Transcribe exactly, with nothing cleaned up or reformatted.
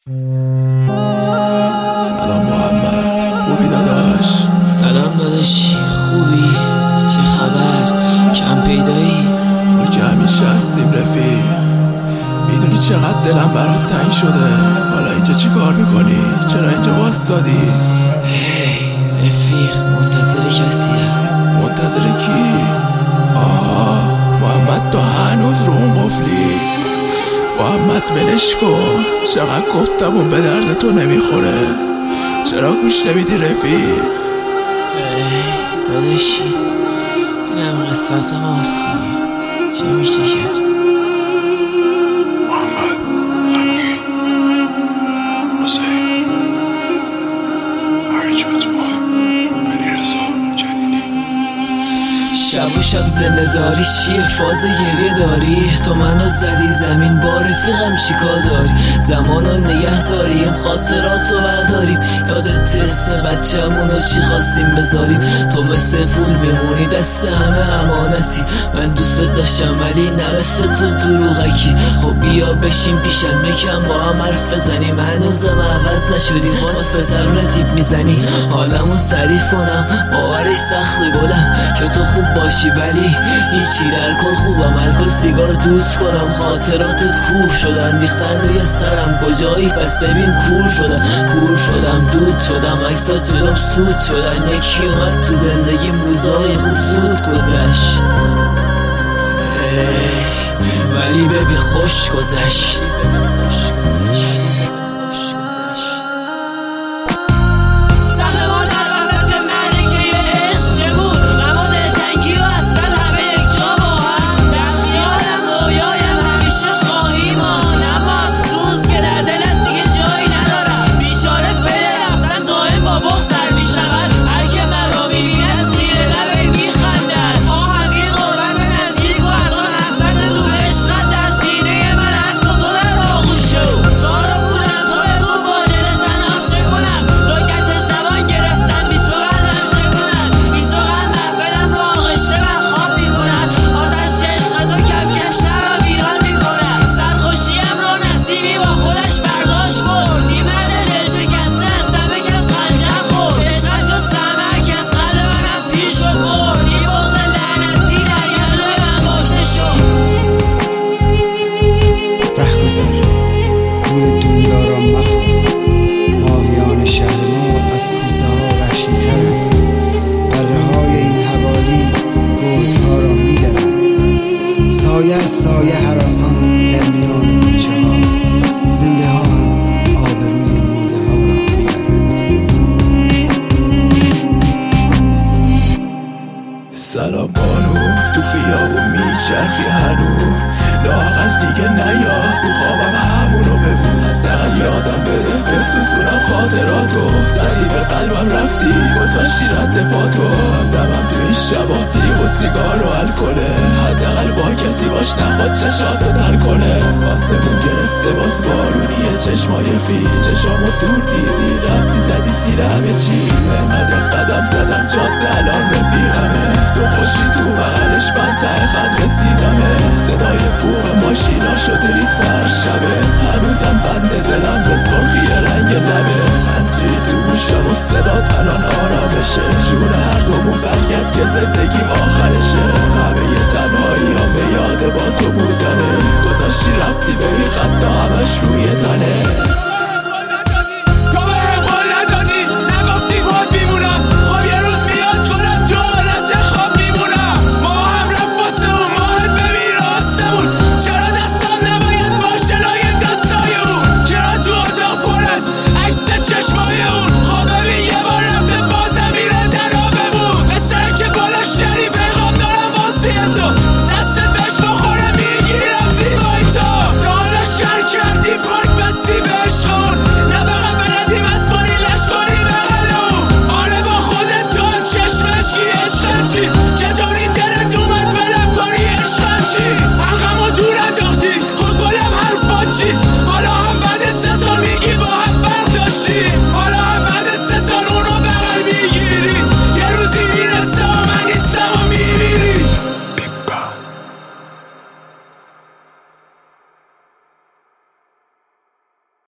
سلام محمد، خوبی داداش؟ سلام داداشی، خوبی؟ چه خبر؟ کم پیدایی؟ ما که همیشه هستیم رفیق. میدونی چقدر دلم برات تنگ شده. حالا اینجا چی کار میکنی؟ چرا اینجا واسادی؟ هی رفیق، منتظر کسی هم. منتظر کی؟ آها محمد، تو هنوز رو اون قفلی. محمد ولش کن، چقدر گفتم اون به درد تو نمیخوره. چرا گوش نمیدی رفیق؟ ای داداشی، اینم قسمت ماست، چه میشه کرد؟ محمد غمگین حسین عرجت بای علیرضا جلیلی. شب و شب زنده داری چیه؟ فاز گریه داری؟ تو منو زدی زمین، با رفیقم چیکار داری؟ زمانو نگه داریم، خاطراتو برداریم. یادت اسم بچه‌مونو چی خواستیم بذاریم؟ تو مثل پول بمونی دست همه امانتی. من دوست داشتم ولی نرسته تو دروغکی. خب بیا بشین پیشم یکم با هم حرف بزنیم. هنوزم عوض نشدیم، باز پسرونه تیپ میزنی. حالمون تعریف کنم باورش سخته گلم، که تو خوب باشی ولی هیچی. الکل خوبم، الکل سیگار دوست کنم. خاطراتت کور شدن، ریختن روی سرم. کجایی پس ببین کور شدم، کور شدم، دود شدم. عکسات جلوم سود شدن. یکی اومد تو زندگیم، روزای خوب زود گذشت ولی ببین خوش گذشت. پول دنیا را مخور، ماهیان شهر ما از کوزه ها وحشی ترند. بره های این حوالی گرد ها را می درند. سایه از سایه هراسان در میان کوچه ها. زنده ها آبروی مرده ها را می برند. سلام بانو، تو خیابون میچرخی هنو. لااقل دیگه نیا تو خوابم همونو بگو. حداقل یادم بده بسوزونم خاطراتو. زدی به قلبم رفتی گذاشتی رد پاتو. همدمم تو این شبا تیغ و سیگار و الکله. حداقل با کسی باش نخواد چشاتو در کنه. آسمون گرفته باز بارونیه، چشمای خیلی چشامو دور دیدی. رفتی زدی زیر همه چیز. اینقدر قدم زدم جاده الان رفیقمه. تو خوشی تو بغلش من ته خط رسیدمه. صدای بوق ماشینا شده ریتم هر شبه. هنوزم بند دلم به سرخی رنگ لبه. تصویر تو گوشم و صدات الان آرامشه. جون هر دومون برگرد که زندگیم آخرشه. همه ی تنهایی ها به یاد با تو بودنه. گذاشتی رفتی ببین خطا همش روی تنه.